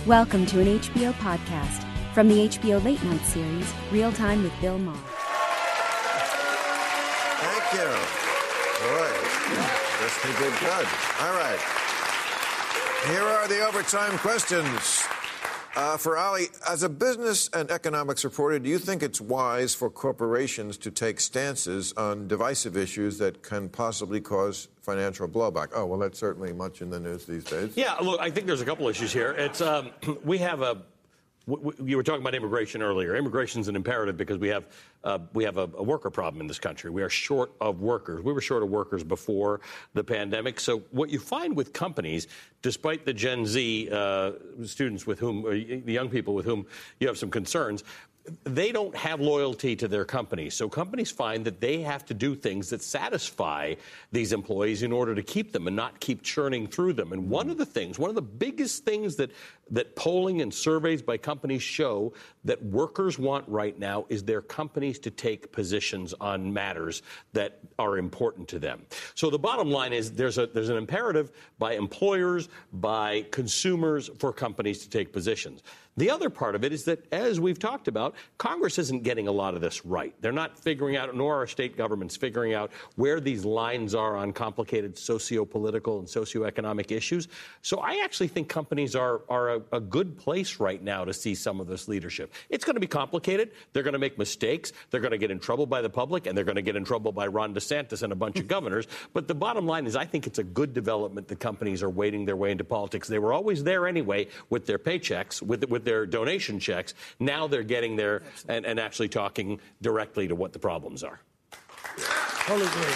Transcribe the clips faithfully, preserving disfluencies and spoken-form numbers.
Welcome to an H B O podcast from the H B O Late Night series, Real Time with Bill Maher. Thank you. Boy, guess we did good. All right. Here are the overtime questions. Uh, for Ali, as a business and economics reporter, do you think it's wise for corporations to take stances on divisive issues that can possibly cause financial blowback? Oh, well, that's certainly much in the news these days. Yeah, look, I think there's a couple issues here. It's um, we have a. W- w- you were talking about immigration earlier. Immigration is an imperative because we have uh, we have a, a worker problem in this country. We are short of workers. We were short of workers before the pandemic. So what you find with companies, despite the Gen Z uh, students with whom, or the young people with whom you have some concerns, they don't have loyalty to their companies. So companies find that they have to do things that satisfy these employees in order to keep them and not keep churning through them. And one of the things, one of the biggest things that, that polling and surveys by companies show that workers want right now is their companies to take positions on matters that are important to them. So the bottom line is there's a there's an imperative by employers, by consumers for companies to take positions. The other part of it is that, as we've talked about, Congress isn't getting a lot of this right. They're not figuring out, nor are state governments figuring out where these lines are on complicated socio-political and socioeconomic issues. So I actually think companies are, are a, a good place right now to see some of this leadership. It's going to be complicated. They're going to make mistakes. They're going to get in trouble by the public, and they're going to get in trouble by Ron DeSantis and a bunch of governors. But the bottom line is I think it's a good development that companies are wading their way into politics. They were always there anyway with their paychecks, with, with their donation checks. Now they're getting there and, and actually talking directly to what the problems are. Totally agree.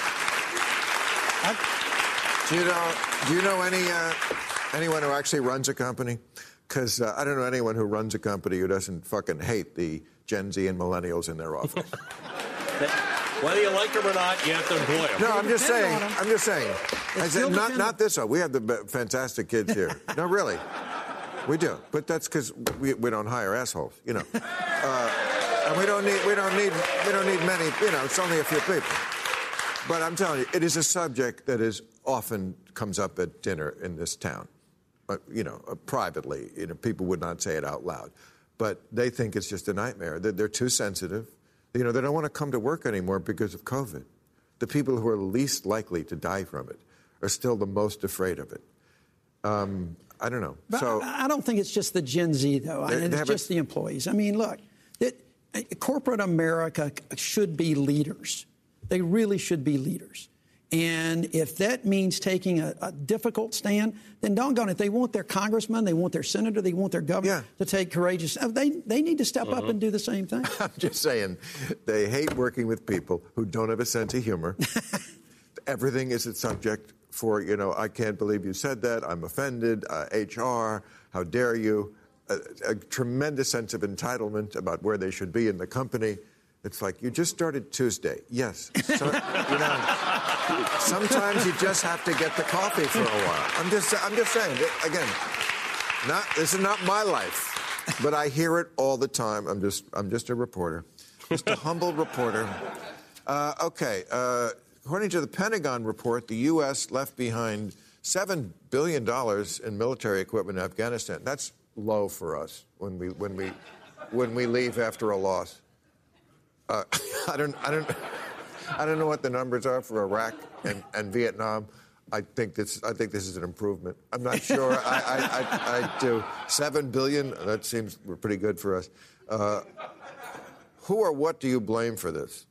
I, do you know? Do you know any uh, anyone who actually runs a company? Because uh, I don't know anyone who runs a company who doesn't fucking hate the Gen Z and millennials in their office. Whether you like them or not, you have to employ them. No, I'm just saying. I'm just saying. I said, not not this one. We have the fantastic kids here. No, really. We do, but that's because we, we don't hire assholes, you know, uh, and we don't need we don't need we don't need many, you know. It's only a few people. But I'm telling you, it is a subject that is often comes up at dinner in this town, but you know, uh, privately. You know, people would not say it out loud, but they think it's just a nightmare. They're, they're too sensitive. You know, they don't want to come to work anymore because of COVID. The people who are least likely to die from it are still the most afraid of it. Um, I don't know. But so I don't think it's just the Gen Z, though. They, it's they just a, the employees. I mean, look, it, corporate America should be leaders. They really should be leaders. And if that means taking a, a difficult stand, then doggone it. They want their congressman, they want their senator, they want their governor yeah. to take courageous. They they need to step mm-hmm. up and do the same thing. I'm just saying, they hate working with people who don't have a sense of humor. Everything is a subject for, you know, I can't believe you said that, I'm offended, uh, H R, how dare you, a, a tremendous sense of entitlement about where they should be in the company. It's like, you just started Tuesday. Yes. So, you know, sometimes you just have to get the coffee for a while. I'm just, I'm just saying, again, not, this is not my life, but I hear it all the time. I'm just, I'm just a reporter, just a humble reporter. Uh, okay. Uh, According to the Pentagon report, the U S left behind seven billion dollars in military equipment in Afghanistan. That's low for us when we when we when we leave after a loss. Uh, I don't I don't I don't know what the numbers are for Iraq and, and Vietnam. I think this I think this is an improvement. I'm not sure. I, I, I, I do seven billion. That seems pretty good for us. Uh, who or what do you blame for this?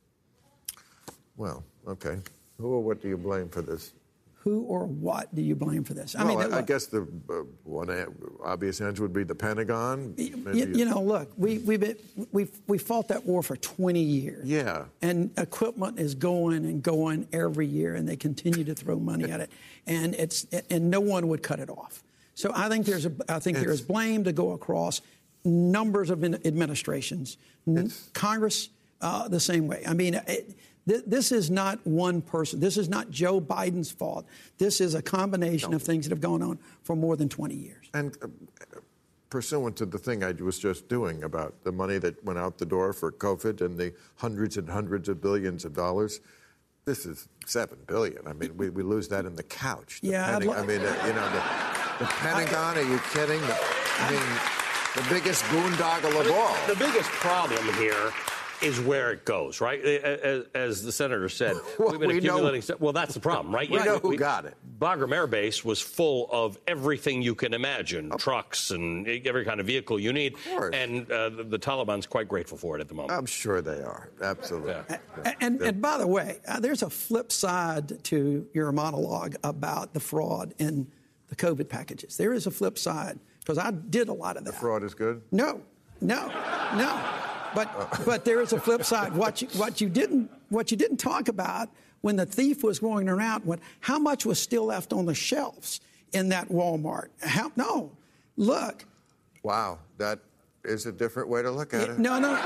Well. Okay. Who or what do you blame for this? Who or what do you blame for this? I well, mean, I, I guess the uh, one obvious answer would be the Pentagon. You, you know, look, we we've been, we've we fought that war for twenty years. Yeah. And equipment is going and going every year, and they continue to throw money at it, and it's and no one would cut it off. So I think there's a I think it's, there is blame to go across numbers of administrations, Congress uh, the same way. I mean. It, This is not one person. This is not Joe Biden's fault. This is a combination no. of things that have gone on for more than twenty years. And uh, pursuant to the thing I was just doing about the money that went out the door for COVID and the hundreds and hundreds of billions of dollars, this is seven billion. I mean, we, we lose that in the couch. The yeah. Pentagon, Li- I mean, uh, you know, the, the Pentagon. I, are you kidding? The, I mean, the biggest boondoggle of all. The biggest problem here is where it goes, right? As, as the senator said, well, we've been we accumulating. know, well, that's the problem, right? We You know who got it. Bagram Air Base was full of everything you can imagine, oh. trucks and every kind of vehicle you need. And uh, the, the Taliban's quite grateful for it at the moment. I'm sure they are. Absolutely. Yeah. And, and, and by the way, uh, there's a flip side to your monologue about the fraud in the COVID packages. There is a flip side, because I did a lot of that. The fraud is good? No, no, no. But but there is a flip side. What you what you didn't what you didn't talk about when the thief was going around, what how much was still left on the shelves in that Walmart? How, no, look. Wow, that is a different way to look at it. No, no.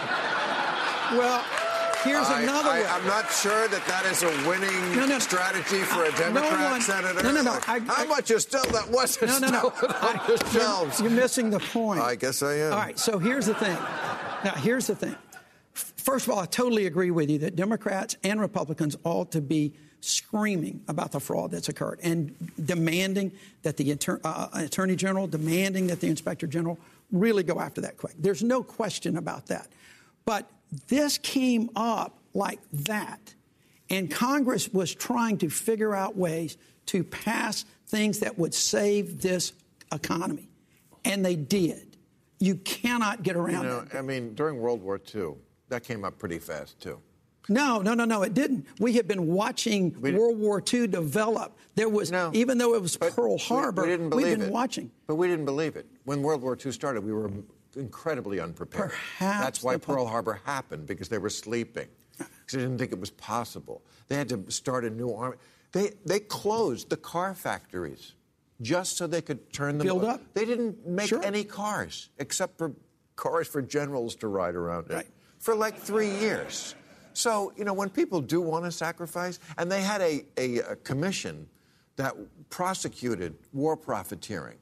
Well, here's I, another I, way. I'm not sure that that is a winning no, no. strategy for a Democrat no one, senator. No, no, no. I, How I, much is still that wasn't no, no, no. still on I, the shelves? You're, you're missing the point. I guess I am. All right, so here's the thing. Now, here's the thing. First of all, I totally agree with you that Democrats and Republicans ought to be screaming about the fraud that's occurred and demanding that the Attor- uh, Attorney General, demanding that the Inspector General really go after that quick. There's no question about that. But this came up like that, and Congress was trying to figure out ways to pass things that would save this economy, and they did. You cannot get around you know, it. I mean, during World War Two, that came up pretty fast, too. No, no, no, no, it didn't. We have been watching we, World War Two develop. There was, no, even though it was Pearl Harbor, we, we didn't believe we've been it. watching. But we didn't believe it. When World War Two started, we were incredibly unprepared. Perhaps That's why Pearl Harbor happened, because they were sleeping. Because they didn't think it was possible. They had to start a new army. They, they closed the car factories just so they could turn them Build up. They didn't make sure. any cars except for cars for generals to ride around in right. for like three years. So, you know, when people do want to sacrifice, and they had a, a, a commission that prosecuted war profiteering.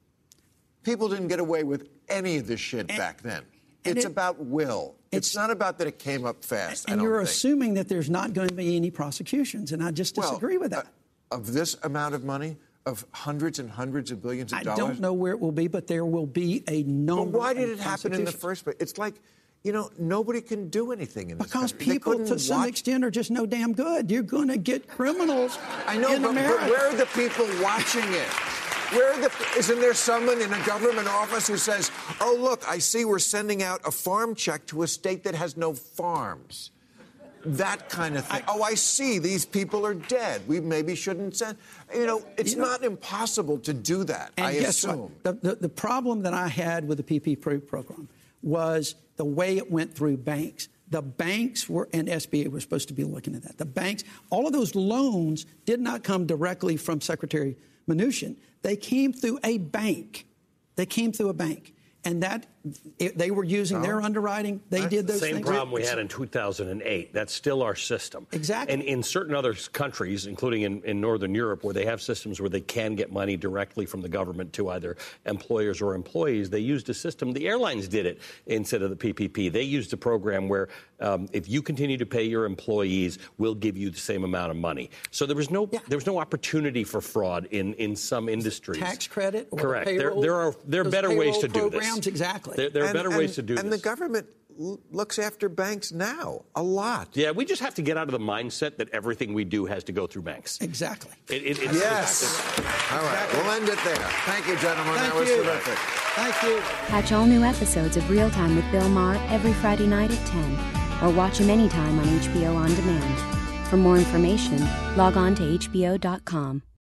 People didn't get away with any of this shit and, back then. It's it, about will. It's, it's not about that it came up fast. And I don't you're think. assuming that there's not going to be any prosecutions, and I just disagree well, with that. Uh, of this amount of money, of hundreds and hundreds of billions of I dollars? I don't know where it will be, but there will be a number. But why did it happen in the first place? It's like, you know, nobody can do anything in this because country. people, to some watch... extent, are just no damn good. You're going to get criminals. I know, in but, America. but where are the people watching it? Where are the, isn't there someone in a government office who says, oh, look, I see we're sending out a farm check to a state that has no farms? That kind of thing. I, oh, I see. These people are dead. We maybe shouldn't send. You know, it's you know, not impossible to do that, and I guess assume. What? The, the, the problem that I had with the P P P program was the way it went through banks. The banks were, and S B A were supposed to be looking at that. The banks, all of those loans did not come directly from Secretary Mnuchin. They came through a bank. They came through a bank. And that, it, they were using oh. their underwriting. They That's did those the same things. Same problem we had in two thousand eight. That's still our system. Exactly. And in certain other countries, including in, in Northern Europe, where they have systems where they can get money directly from the government to either employers or employees, they used a system. The airlines did it instead of the P P P. They used a program where um, if you continue to pay your employees, we'll give you the same amount of money. So there was no yeah. there was no opportunity for fraud in, in some industries. Tax credit or Correct. Payroll, there, there are there are better ways to do this. Exactly. There, there are and, better and, ways to do and this. And the government l- looks after banks now a lot. Yeah, we just have to get out of the mindset that everything we do has to go through banks. Exactly. It, it, it's, yes. It's, all right. Exactly. We'll end it there. Thank you, gentlemen. Thank that was you. terrific. Thank you. Catch all new episodes of Real Time with Bill Maher every Friday night at ten, or watch him anytime on H B O On Demand. For more information, log on to H B O dot com.